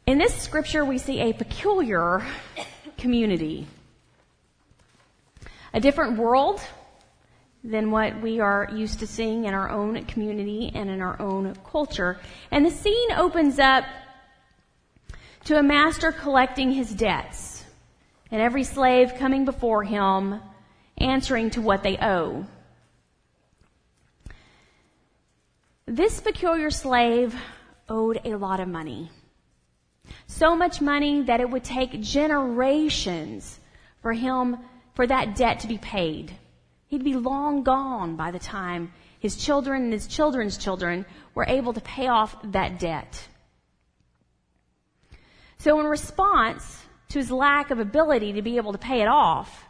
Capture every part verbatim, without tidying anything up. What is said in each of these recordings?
In this scripture, we see a peculiar community. A different world than what we are used to seeing in our own community and in our own culture. And the scene opens up to a master collecting his debts, and every slave coming before him, answering to what they owe. This peculiar slave owed a lot of money. So much money that it would take generations for him, for that debt to be paid. He'd be long gone by the time his children and his children's children were able to pay off that debt. So in response to his lack of ability to be able to pay it off,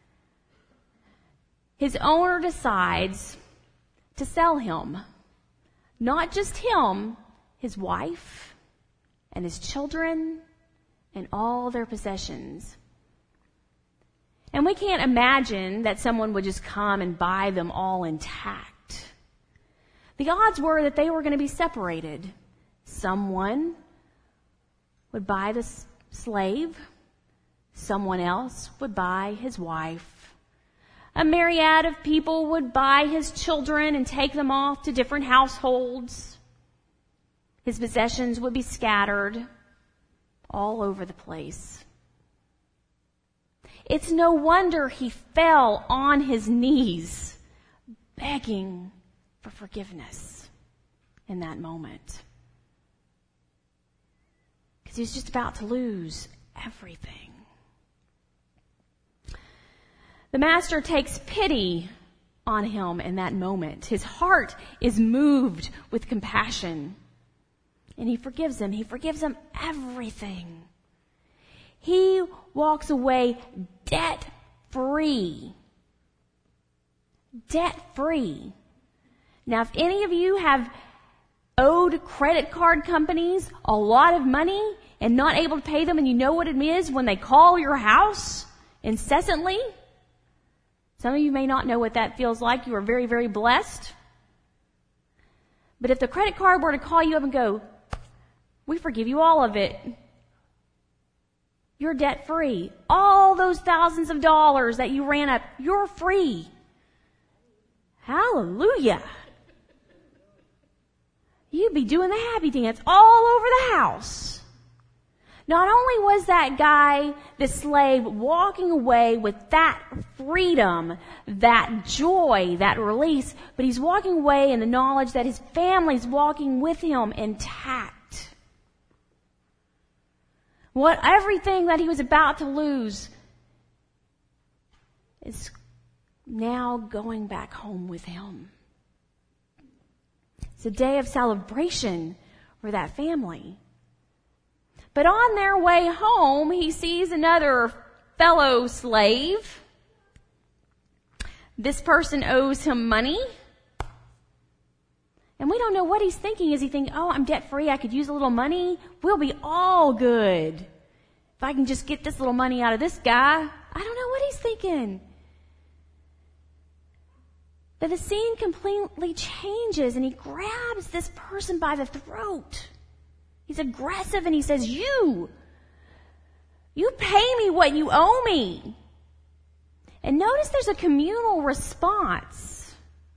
his owner decides to sell him. Not just him, his wife and his children and all their possessions. And we can't imagine that someone would just come and buy them all intact. The odds were that they were going to be separated. Someone would buy the slave. Someone else would buy his wife. A myriad of people would buy his children and take them off to different households. His possessions would be scattered all over the place. It's no wonder he fell on his knees, begging for forgiveness in that moment. Because he was just about to lose everything. The master takes pity on him in that moment. His heart is moved with compassion. And he forgives him. He forgives him everything. He walks away debt-free. Debt-free. Now, if any of you have owed credit card companies a lot of money and not able to pay them, and you know what it is when they call your house incessantly, some of you may not know what that feels like. You are very, very blessed. But if the credit card were to call you up and go, "We forgive you all of it," you're debt free. All those thousands of dollars that you ran up, you're free. Hallelujah. You'd be doing the happy dance all over the house. Not only was that guy, the slave, walking away with that freedom, that joy, that release, but he's walking away in the knowledge that his family's walking with him intact. What everything that he was about to lose is now going back home with him. It's a day of celebration for that family. But on their way home, he sees another fellow slave. This person owes him money. And we don't know what he's thinking. Is he thinking, "Oh, I'm debt free. I could use a little money. We'll be all good if I can just get this little money out of this guy"? I don't know what he's thinking. But the scene completely changes, and he grabs this person by the throat. He's aggressive, and he says, you, you pay me what you owe me. And notice there's a communal response.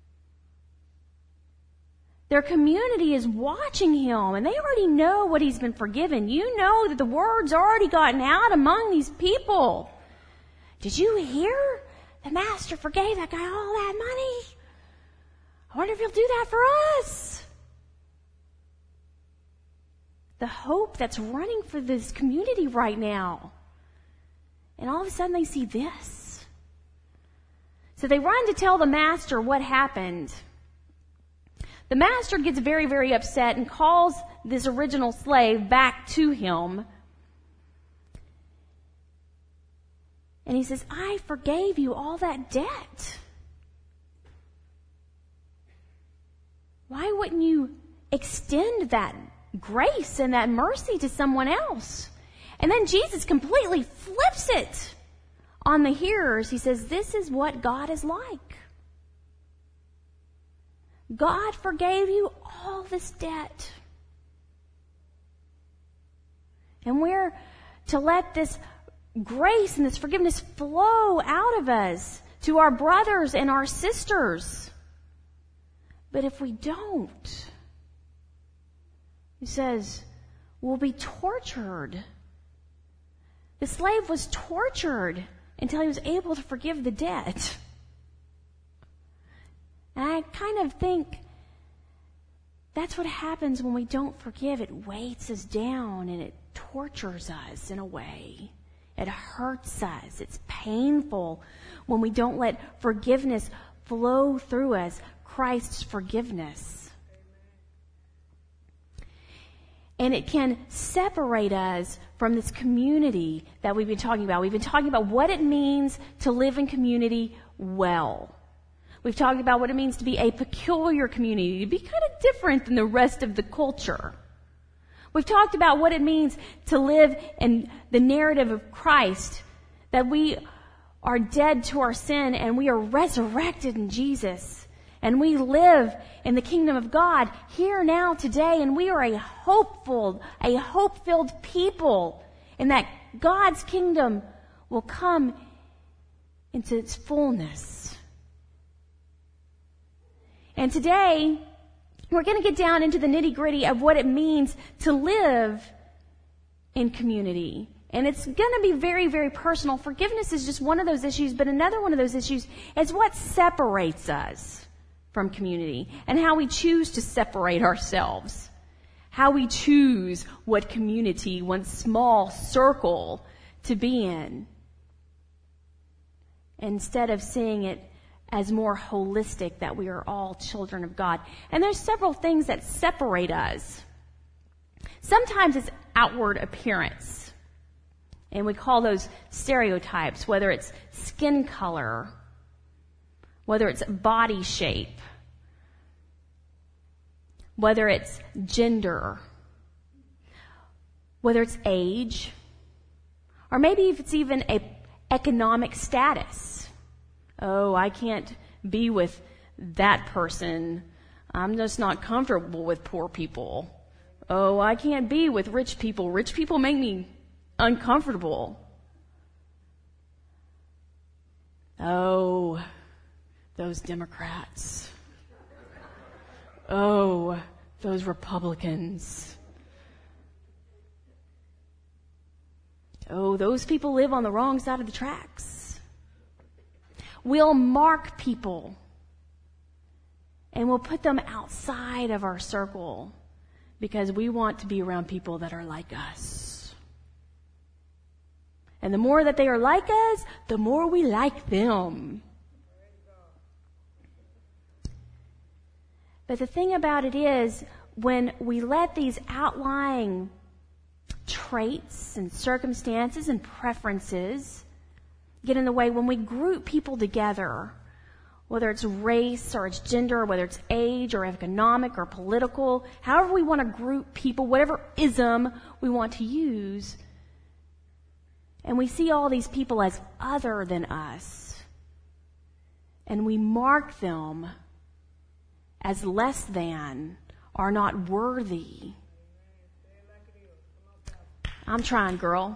Their community is watching him, and they already know what he's been forgiven. You know that the word's already gotten out among these people. Did you hear? The master forgave that guy all that money. I wonder if he'll do that for us. The hope that's running for this community right now. And all of a sudden they see this. So they run to tell the master what happened. The master gets very, very upset and calls this original slave back to him. And he says, "I forgave you all that debt. Why wouldn't you extend that grace and that mercy to someone else?" And then Jesus completely flips it on the hearers. He says, "This is what God is like. God forgave you all this debt. And we're to let this grace and this forgiveness flow out of us to our brothers and our sisters. But if we don't, he says, we'll be tortured. The slave was tortured until he was able to forgive the debt. And I kind of think that's what happens when we don't forgive. It weights us down and it tortures us in a way. It hurts us. It's painful when we don't let forgiveness flow through us, Christ's forgiveness. And it can separate us from this community that we've been talking about. We've been talking about what it means to live in community well. We've talked about what it means to be a peculiar community, to be kind of different than the rest of the culture. We've talked about what it means to live in the narrative of Christ, that we are dead to our sin and we are resurrected in Jesus. And we live in the kingdom of God here now today, and we are a hopeful, a hope-filled people, and that God's kingdom will come into its fullness. And today, we're going to get down into the nitty-gritty of what it means to live in community. And it's going to be very, very personal. Forgiveness is just one of those issues, but another one of those issues is what separates us from community and how we choose to separate ourselves. How we choose what community, one small circle to be in, instead of seeing it as more holistic, that we are all children of God. And there's several things that separate us. Sometimes it's outward appearance. And we call those stereotypes, whether it's skin color, whether it's body shape, whether it's gender, whether it's age, or maybe if it's even a economic status. Oh, I can't be with that person. I'm just not comfortable with poor people. Oh, I can't be with rich people. Rich people make me uncomfortable. Oh, those Democrats. Oh, those Republicans. Oh, those people live on the wrong side of the tracks. We'll mark people and we'll put them outside of our circle because we want to be around people that are like us. And the more that they are like us, the more we like them. But the thing about it is, when we let these outlying traits and circumstances and preferences get in the way, when we group people together, whether it's race or it's gender, or whether it's age or economic or political, however we want to group people, whatever ism we want to use, and we see all these people as other than us, and we mark them as less than, are not worthy. I'm trying, girl.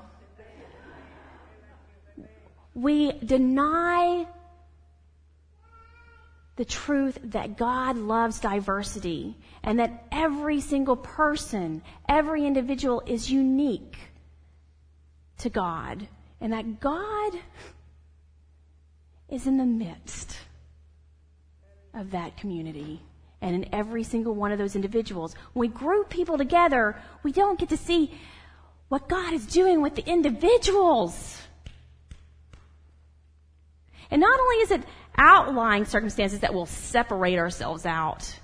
We deny the truth that God loves diversity and that every single person, every individual is unique to God, and that God is in the midst of that community and in every single one of those individuals. When we group people together, we don't get to see what God is doing with the individuals. And not only is it outlying circumstances that will separate ourselves out,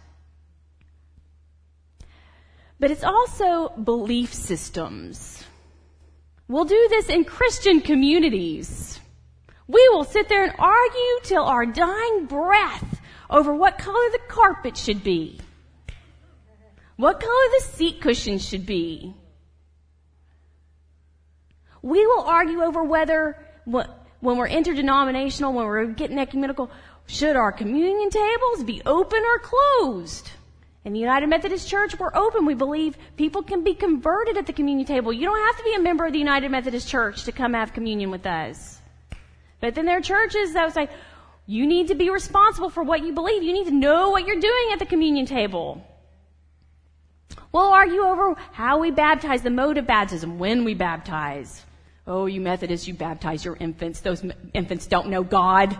but it's also belief systems. We'll do this in Christian communities. We will sit there and argue till our dying breath over what color the carpet should be, what color the seat cushions should be. We will argue over whether, when we're interdenominational, when we're getting ecumenical, should our communion tables be open or closed? In the United Methodist Church, we're open. We believe people can be converted at the communion table. You don't have to be a member of the United Methodist Church to come have communion with us. But then there are churches that would say, you need to be responsible for what you believe. You need to know what you're doing at the communion table. We'll argue over how we baptize, the mode of baptism, when we baptize. Oh, you Methodists, you baptize your infants. Those infants don't know God.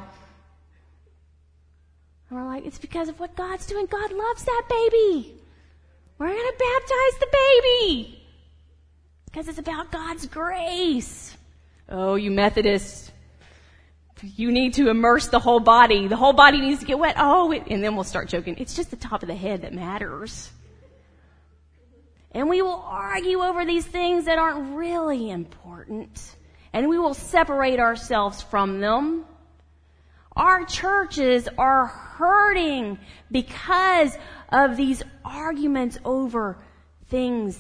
And we're like, it's because of what God's doing. God loves that baby. We're going to baptize the baby. Because it's about God's grace. Oh, you Methodists, you need to immerse the whole body. The whole body needs to get wet. Oh, it, and then we'll start joking. It's just the top of the head that matters. And we will argue over these things that aren't really important. And we will separate ourselves from them. Our churches are hurting because of these arguments over things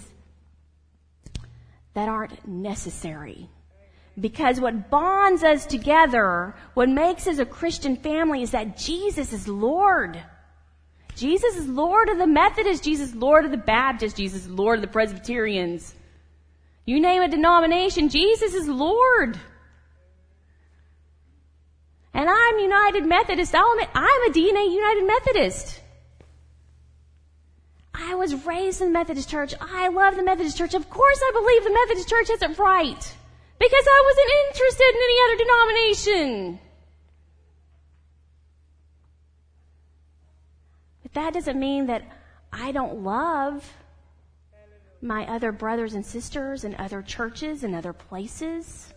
that aren't necessary. Because what bonds us together, what makes us a Christian family, is that Jesus is Lord. Jesus is Lord of the Methodists. Jesus is Lord of the Baptists. Jesus is Lord of the Presbyterians. You name a denomination, Jesus is Lord. And I'm United Methodist. I'll admit, I'm a D N A United Methodist. I was raised in the Methodist Church. I love the Methodist Church. Of course I believe the Methodist Church has it right. Because I wasn't interested in any other denomination. But that doesn't mean that I don't love my other brothers and sisters in other churches and other places.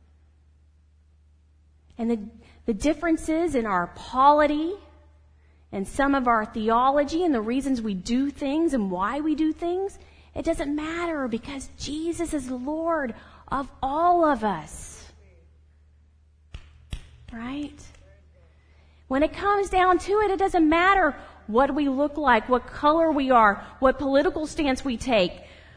And the, the differences in our polity and some of our theology and the reasons we do things and why we do things, it doesn't matter because Jesus is Lord of all of us. Right? When it comes down to it, it doesn't matter what we look like, what color we are, what political stance we take,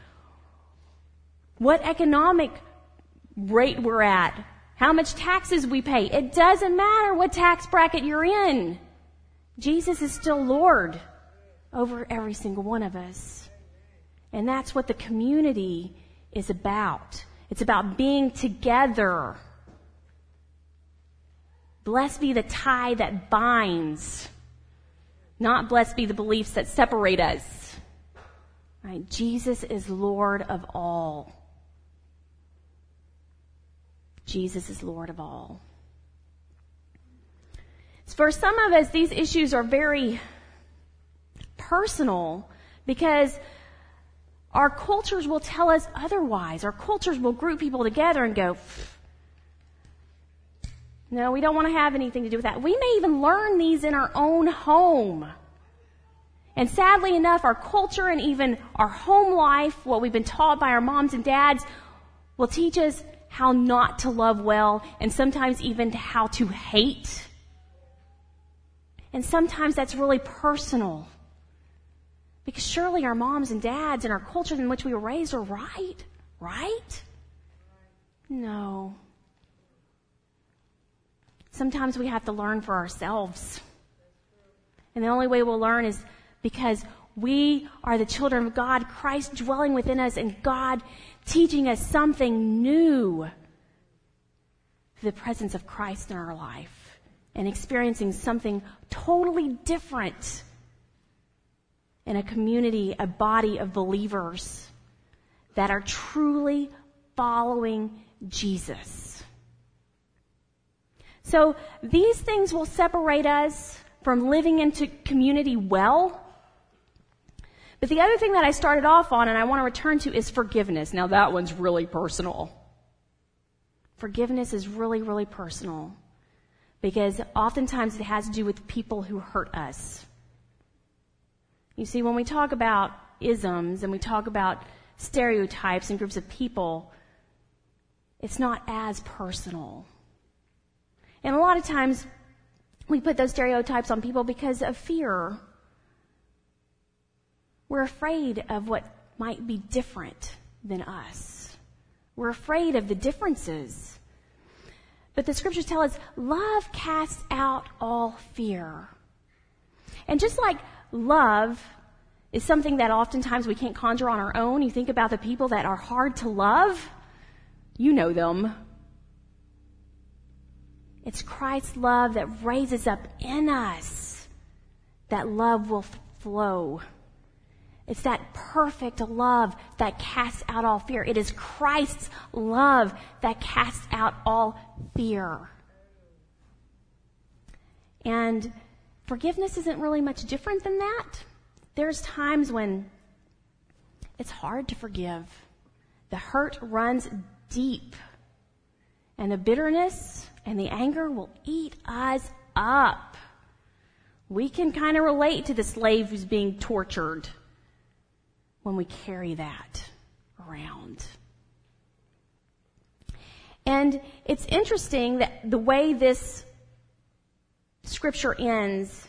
what economic rate we're at, how much taxes we pay. It doesn't matter what tax bracket you're in. Jesus is still Lord over every single one of us. And that's what the community is about. It's about being together. Blessed be the tie that binds, not blessed be the beliefs that separate us. Right? Jesus is Lord of all. Jesus is Lord of all. For some of us, these issues are very personal because our cultures will tell us otherwise. Our cultures will group people together and go, no, we don't want to have anything to do with that. We may even learn these in our own home. And sadly enough, our culture and even our home life, what we've been taught by our moms and dads, will teach us how not to love well and sometimes even how to hate. And sometimes that's really personal. Because surely our moms and dads and our culture in which we were raised are right. Right? No. Sometimes we have to learn for ourselves. And the only way we'll learn is because we are the children of God, Christ dwelling within us, and God teaching us something new through the presence of Christ in our life. And experiencing something totally different in a community, a body of believers that are truly following Jesus. So these things will separate us from living into community well. But the other thing that I started off on and I want to return to is forgiveness. Now that one's really personal. Forgiveness is really, really personal. Because oftentimes it has to do with people who hurt us. You see, when we talk about isms and we talk about stereotypes and groups of people, it's not as personal. And a lot of times we put those stereotypes on people because of fear. We're afraid of what might be different than us. We're afraid of the differences. But the scriptures tell us, love casts out all fear. And just like love is something that oftentimes we can't conjure on our own. You think about the people that are hard to love. You know them. It's Christ's love that raises up in us. That love will flow. It's that perfect love that casts out all fear. It is Christ's love that casts out all fear. And forgiveness isn't really much different than that. There's times when it's hard to forgive. The hurt runs deep. And the bitterness and the anger will eat us up. We can kind of relate to the slave who's being tortured when we carry that around. And it's interesting that the way this scripture ends,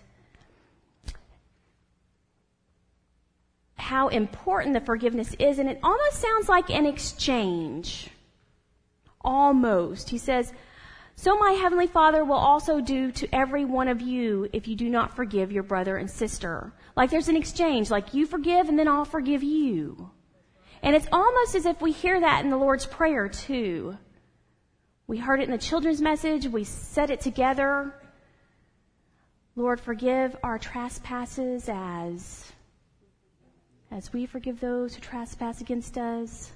how important the forgiveness is, and it almost sounds like an exchange. Almost. He says, so my heavenly Father will also do to every one of you if you do not forgive your brother and sister. Like there's an exchange, like you forgive and then I'll forgive you. And it's almost as if we hear that in the Lord's Prayer too. We heard it in the children's message. We said it together. Lord, forgive our trespasses as, as we forgive those who trespass against us.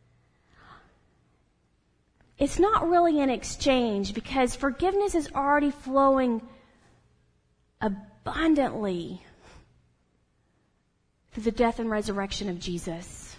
It's not really an exchange because forgiveness is already flowing abundantly through the death and resurrection of Jesus.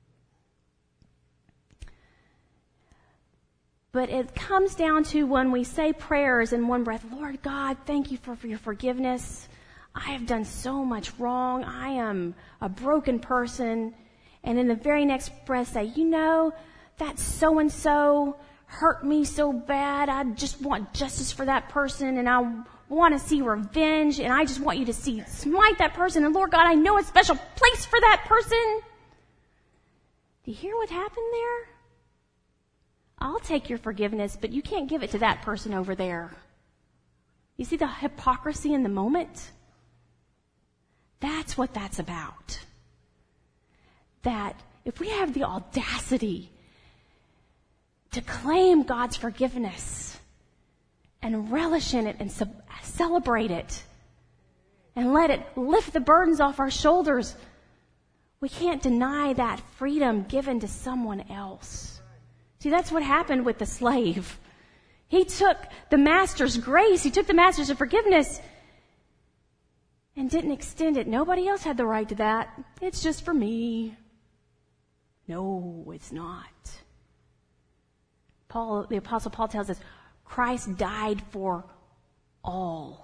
But it comes down to when we say prayers in one breath, Lord God, thank you for, for your forgiveness. I have done so much wrong. I am a broken person. And in the very next breath say, you know, that so-and-so hurt me so bad. I just want justice for that person and I want to see revenge and I just want you to see, smite that person. And Lord God, I know a special place for that person. Do you hear what happened there? I'll take your forgiveness, but you can't give it to that person over there. You see the hypocrisy in the moment? That's what that's about. That if we have the audacity to claim God's forgiveness and relish in it and sub- celebrate it and let it lift the burdens off our shoulders, we can't deny that freedom given to someone else. See, that's what happened with the slave. He took the master's grace, he took the master's forgiveness and didn't extend it. Nobody else had the right to that. It's just for me. No, it's not. Paul, the Apostle Paul tells us, Christ died for all.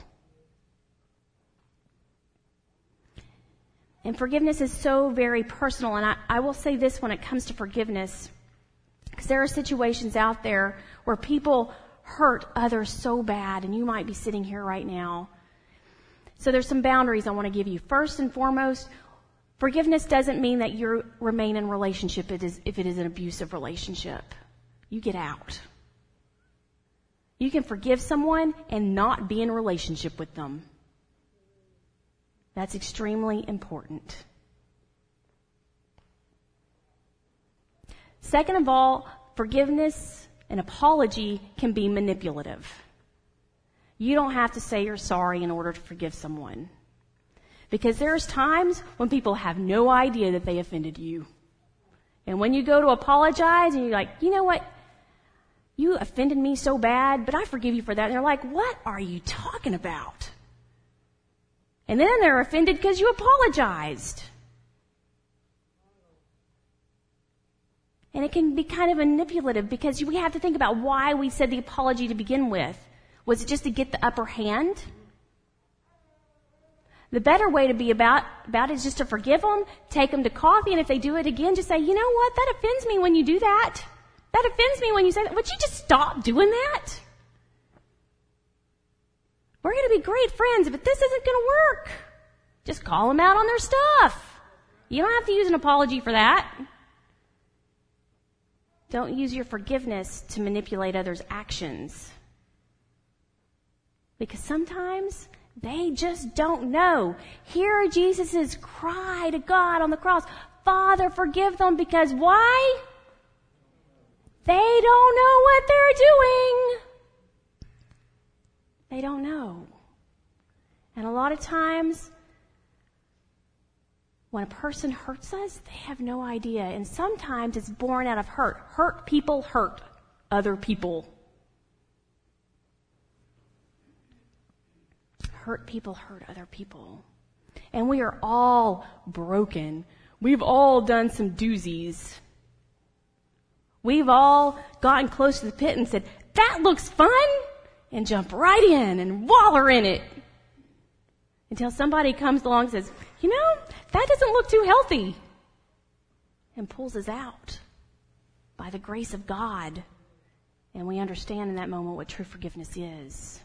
And forgiveness is so very personal. And I, I will say this when it comes to forgiveness, because there are situations out there where people hurt others so bad, and you might be sitting here right now. So there's some boundaries I want to give you. First and foremost, forgiveness doesn't mean that you remain in relationship if it is, if it is an abusive relationship. You get out. You can forgive someone and not be in a relationship with them. That's extremely important. Second of all, forgiveness and apology can be manipulative. You don't have to say you're sorry in order to forgive someone. Because there's times when people have no idea that they offended you. And when you go to apologize and you're like, you know what? You offended me so bad, but I forgive you for that. And they're like, what are you talking about? And then they're offended because you apologized. And it can be kind of manipulative because we have to think about why we said the apology to begin with. Was it just to get the upper hand? The better way to be about, about it is just to forgive them, take them to coffee, and if they do it again, just say, you know what, that offends me when you do that. That offends me when you say that. Would you just stop doing that? We're going to be great friends, but this isn't going to work. Just call them out on their stuff. You don't have to use an apology for that. Don't use your forgiveness to manipulate others' actions. Because sometimes They just don't know. Hear Jesus' cry to God on the cross. Father, forgive them, because why? They don't know what they're doing. They don't know. And a lot of times, when a person hurts us, they have no idea. And sometimes it's born out of hurt. Hurt people hurt other people. Hurt people hurt other people. And we are all broken. We've all done some doozies. We've all gotten close to the pit and said, that looks fun, and jump right in and waller in it. Until somebody comes along and says, you know, that doesn't look too healthy, and pulls us out by the grace of God. And we understand in that moment what true forgiveness is.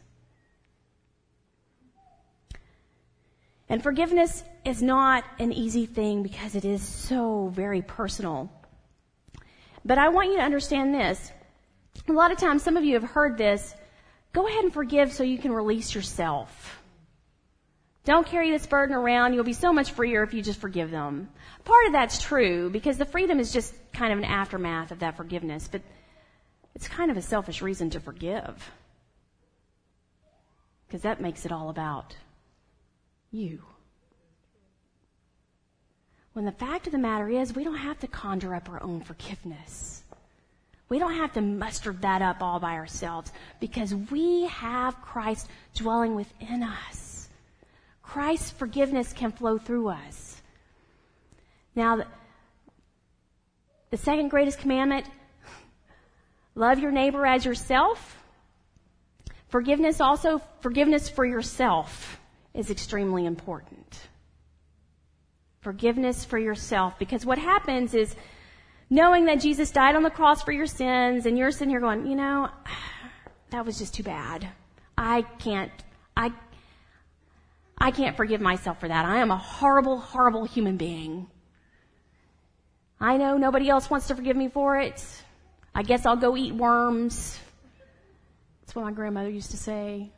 And forgiveness is not an easy thing because it is so very personal. But I want you to understand this. A lot of times, some of you have heard this, go ahead and forgive so you can release yourself. Don't carry this burden around. You'll be so much freer if you just forgive them. Part of that's true, because the freedom is just kind of an aftermath of that forgiveness. But it's kind of a selfish reason to forgive, because that makes it all about you. When the fact of the matter is, we don't have to conjure up our own forgiveness. We don't have to muster that up all by ourselves, because we have Christ dwelling within us. Christ's forgiveness can flow through us. Now, the, the second greatest commandment, love your neighbor as yourself. Forgiveness also, forgiveness for yourself is extremely important. Forgiveness for yourself. Because what happens is, knowing that Jesus died on the cross for your sins, and you're sitting here going, you know, that was just too bad. I can't, I, I can't forgive myself for that. I am a horrible, horrible human being. I know nobody else wants to forgive me for it. I guess I'll go eat worms. That's what my grandmother used to say.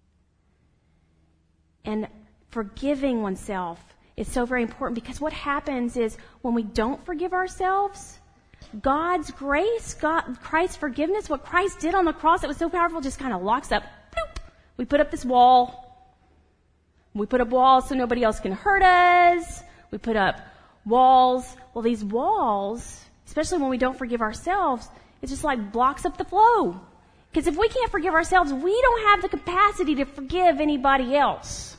And forgiving oneself is so very important, because what happens is, when we don't forgive ourselves, God's grace, God, Christ's forgiveness, what Christ did on the cross that was so powerful, just kind of locks up. Bloop. We put up this wall. We put up walls so nobody else can hurt us. We put up walls. Well, these walls, especially when we don't forgive ourselves, it just like blocks up the flow. Because if we can't forgive ourselves, we don't have the capacity to forgive anybody else.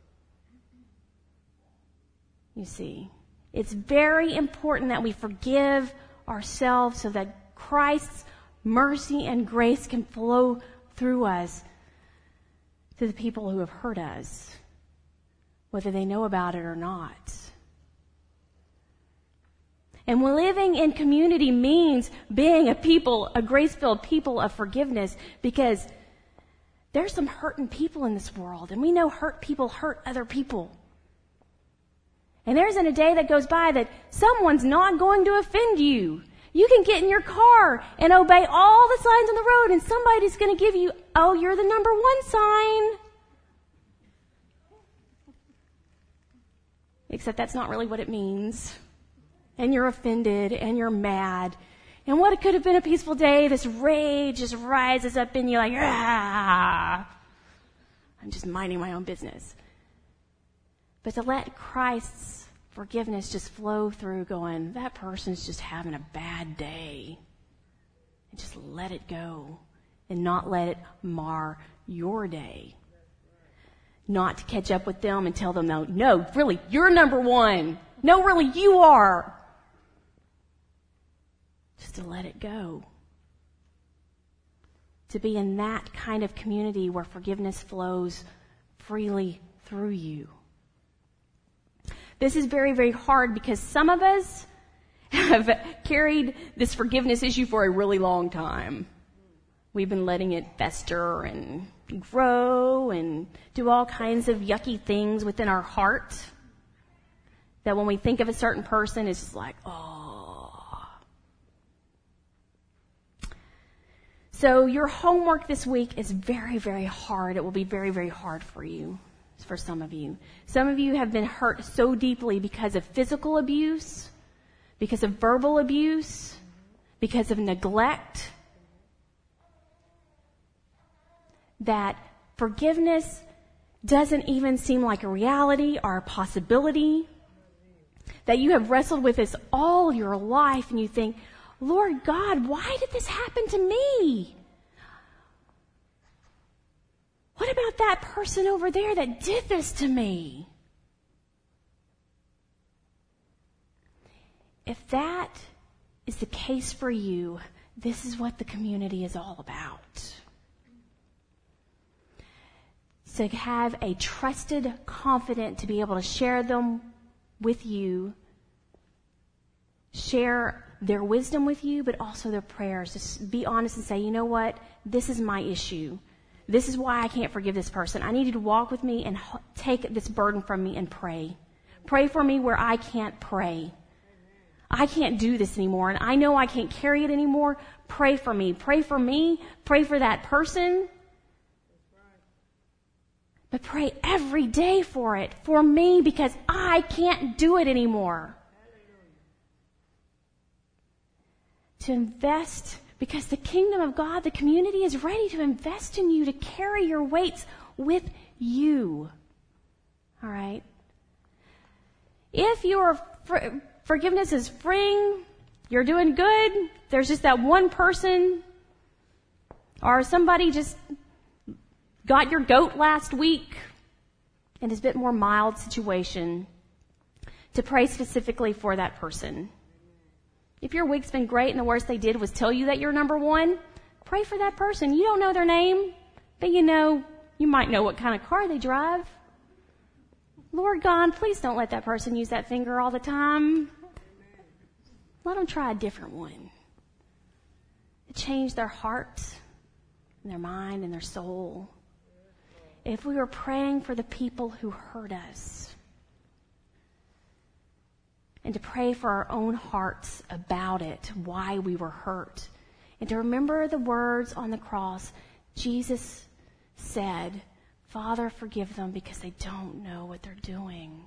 You see, it's very important that we forgive ourselves so that Christ's mercy and grace can flow through us to the people who have hurt us, whether they know about it or not. And living in community means being a people, a grace-filled people of forgiveness, because there's some hurting people in this world, and we know hurt people hurt other people. And there isn't a day that goes by that someone's not going to offend you. You can get in your car and obey all the signs on the road, and somebody's going to give you, oh, you're the number one sign. Except that's not really what it means. And you're offended, and you're mad. And what it could have been a peaceful day, this rage just rises up in you like, ah, I'm just minding my own business. But to let Christ's forgiveness just flow through, going, that person's just having a bad day. And just let it go. And not let it mar your day. Not to catch up with them and tell them, no, no, really, you're number one. No, really, you are. Just to let it go. To be in that kind of community where forgiveness flows freely through you. This is very, very hard, because some of us have carried this forgiveness issue for a really long time. We've been letting it fester and grow and do all kinds of yucky things within our heart, that when we think of a certain person, it's just like, oh. So your homework this week is very, very hard. It will be very, very hard for you. for some of you. Some of you have been hurt so deeply because of physical abuse, because of verbal abuse, because of neglect, that forgiveness doesn't even seem like a reality or a possibility, that you have wrestled with this all your life and you think, Lord God, why did this happen to me? What about that person over there that did this to me? If that is the case for you, this is what the community is all about. To have a trusted confidant to be able to share them with you, share their wisdom with you, but also their prayers. Just be honest and say, you know what? This is my issue. This is why I can't forgive this person. I need you to walk with me and take this burden from me and pray. Pray for me where I can't pray. I can't do this anymore, and I know I can't carry it anymore. Pray for me. Pray for me. Pray for that person. But pray every day for it, for me, because I can't do it anymore. To invest, because the kingdom of God, the community is ready to invest in you, to carry your weights with you. All right? If your for, forgiveness is freeing, you're doing good, there's just that one person or somebody just got your goat last week and is a bit more mild situation, to pray specifically for that person. If your week's been great and the worst they did was tell you that you're number one, pray for that person. You don't know their name, but you know, you might know what kind of car they drive. Lord God, please don't let that person use that finger all the time. Let them try a different one. To change their heart and their mind and their soul. If we were praying for the people who hurt us, and to pray for our own hearts about it, why we were hurt, and to remember the words on the cross, Jesus said, Father, forgive them because they don't know what they're doing.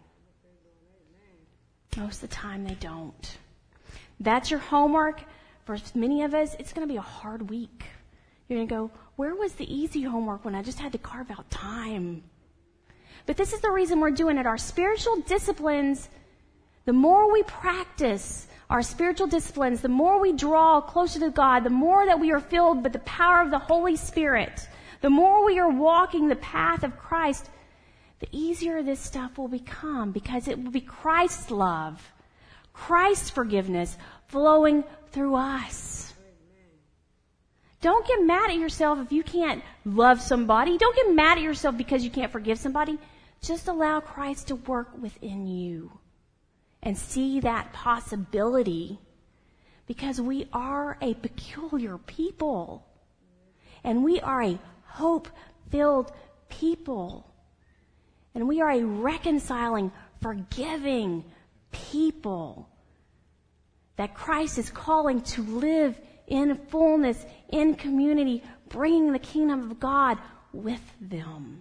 Most of the time they don't. That's your homework. For many of us, it's going to be a hard week. You're going to go, where was the easy homework when I just had to carve out time? But this is the reason we're doing it. Our spiritual disciplines, the more we practice our spiritual disciplines, the more we draw closer to God, the more that we are filled with the power of the Holy Spirit, the more we are walking the path of Christ, the easier this stuff will become, because it will be Christ's love, Christ's forgiveness flowing through us. Don't get mad at yourself if you can't love somebody. Don't get mad at yourself because you can't forgive somebody. Just allow Christ to work within you and see that possibility, because we are a peculiar people and we are a hope-filled people and we are a reconciling, forgiving people that Christ is calling to live in fullness, in community, bringing the kingdom of God with them.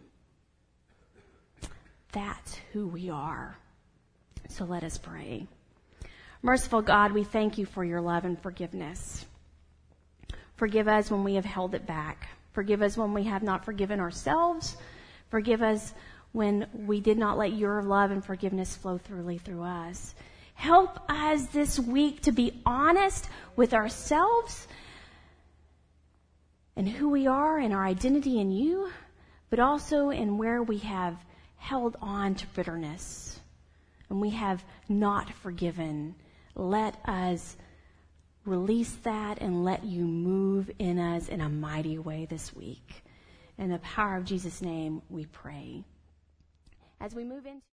That's who we are. So let us pray. Merciful God, we thank you for your love and forgiveness. Forgive us when we have held it back. Forgive us when we have not forgiven ourselves. Forgive us when we did not let your love and forgiveness flow throughly through us. Help us this week to be honest with ourselves and who we are and our identity in you, but also in where we have held on to bitterness and we have not forgiven. Let us release that and let you move in us in a mighty way this week. In the power of Jesus' name, we pray. As we move into